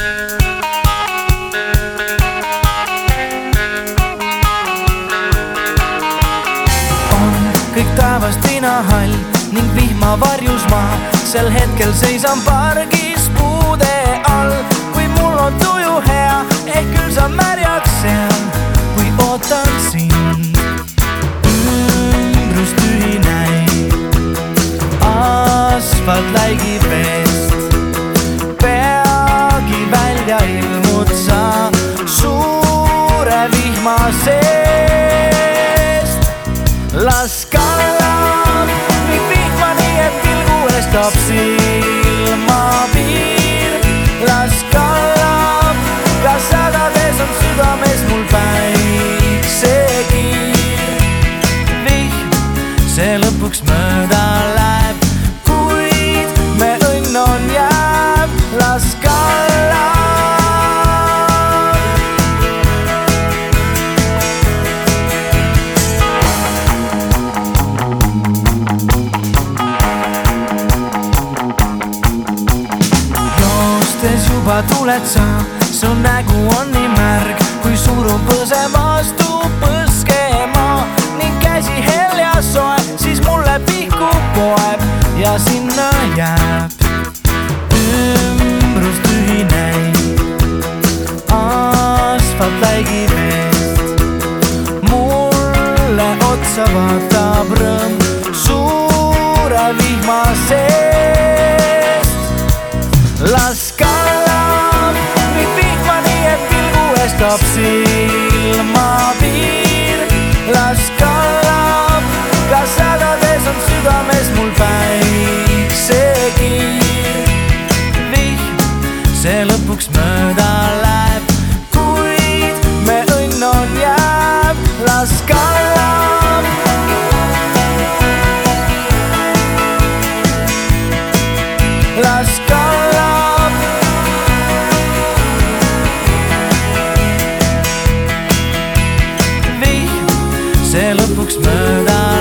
Kõik taevast vinahall ning vihmavarjus maa. Sel hetkel seisan pargis puude all. Kui mul on tuju hea, ehk küll sa märjaks seal, kui ootan sind. Ümbrus tühi näib, asfalt läigib veest. Peagi välja ilmud sa suure vihma seest. Las kallab nii vihma, nii et pilgu eest kaob silmapiir. Las kallab, ka sadades on südames mul päiksekiir. Vihm, see lõpuks mööda läheb, kuid me õnn on jääb. Las kallab. Juba tuled sa, su nägu on nii märg, kui surub põse vastu põskema ning käsi hell ja soe, siis mulle pihku poeb ja sinna jääb. Ümbrus tühi näib, asfalt läigib eest. Mulle otsa vaatab rõõm suure vihma seest. Las kallab nii vihma, nii et pilgu eest kaob silmapiir. Las kallab, ka sadades on südames mul päiksekiir. Vihm, see lõpuks mööda läheb, kuid me õnn on jääb. Las kallab. Las kallab. See lõpuks mööda